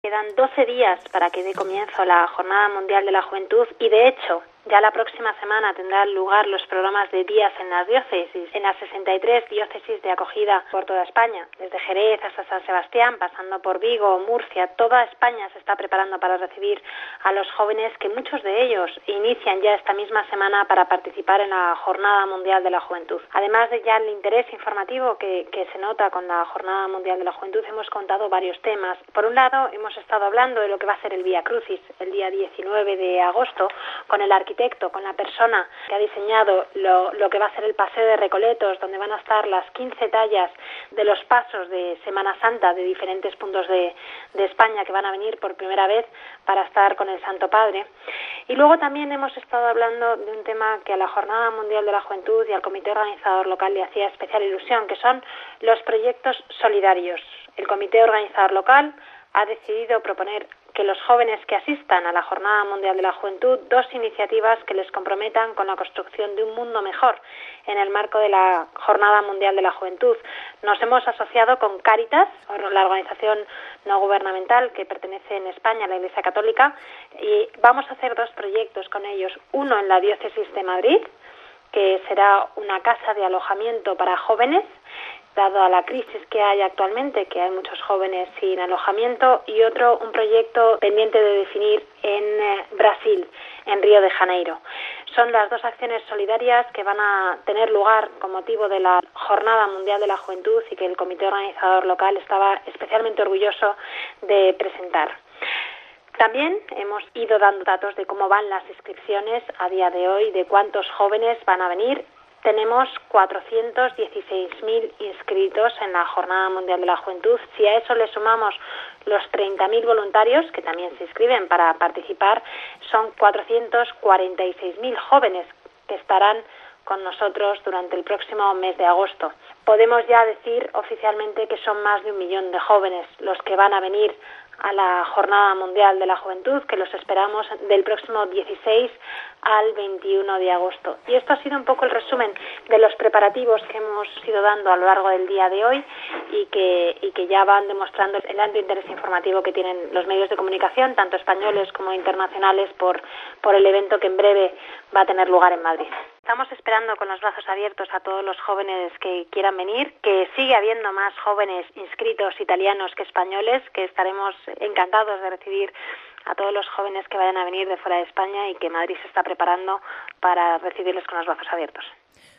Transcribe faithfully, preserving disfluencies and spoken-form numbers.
quedan doce días para que dé comienzo la Jornada Mundial de la Juventud y, de hecho, ya la próxima semana tendrán lugar los programas de días en las diócesis, en las sesenta y tres diócesis de acogida por toda España, desde Jerez hasta San Sebastián, pasando por Vigo, Murcia. Toda España se está preparando para recibir a los jóvenes, que muchos de ellos inician ya esta misma semana para participar en la Jornada Mundial de la Juventud. Además de ya el interés informativo que, que se nota con la Jornada Mundial de la Juventud, hemos contado varios temas. Por un lado, hemos estado hablando de lo que va a ser el Vía Crucis el día diecinueve de agosto, con el arquitecto, con la persona que ha diseñado lo, lo que va a ser el Paseo de Recoletos, donde van a estar las quince tallas de los pasos de Semana Santa de diferentes puntos de, de España, que van a venir por primera vez para estar con el Santo Padre. Y luego también hemos estado hablando de un tema que a la Jornada Mundial de la Juventud y al Comité Organizador Local le hacía especial ilusión, que son los proyectos solidarios. El Comité Organizador Local ha decidido proponer que los jóvenes que asistan a la Jornada Mundial de la Juventud dos iniciativas que les comprometan con la construcción de un mundo mejor en el marco de la Jornada Mundial de la Juventud. Nos hemos asociado con Cáritas, la organización no gubernamental que pertenece en España a la Iglesia Católica, y vamos a hacer dos proyectos con ellos. Uno en la Diócesis de Madrid, que será una casa de alojamiento para jóvenes, dado a la crisis que hay actualmente, que hay muchos jóvenes sin alojamiento, y otro, un proyecto pendiente de definir en eh, Brasil, en Río de Janeiro. Son las dos acciones solidarias que van a tener lugar con motivo de la Jornada Mundial de la Juventud y que el Comité Organizador Local estaba especialmente orgulloso de presentar. También hemos ido dando datos de cómo van las inscripciones a día de hoy, de cuántos jóvenes van a venir. Tenemos cuatrocientos dieciséis mil inscritos en la Jornada Mundial de la Juventud. Si a eso le sumamos los treinta mil voluntarios que también se inscriben para participar, son cuatrocientos cuarenta y seis mil jóvenes que estarán con nosotros durante el próximo mes de agosto. Podemos ya decir oficialmente que son más de un millón de jóvenes los que van a venir a la Jornada Mundial de la Juventud, que los esperamos del próximo dieciséis al veintiuno de agosto. Y esto ha sido un poco el resumen de los preparativos que hemos ido dando a lo largo del día de hoy y que, y que ya van demostrando el alto interés informativo que tienen los medios de comunicación, tanto españoles como internacionales, por, por el evento que en breve va a tener lugar en Madrid. Estamos esperando con los brazos abiertos a todos los jóvenes que quieran venir, que sigue habiendo más jóvenes inscritos italianos que españoles, que estaremos encantados de recibir a todos los jóvenes que vayan a venir de fuera de España y que Madrid se está preparando para recibirles con los brazos abiertos.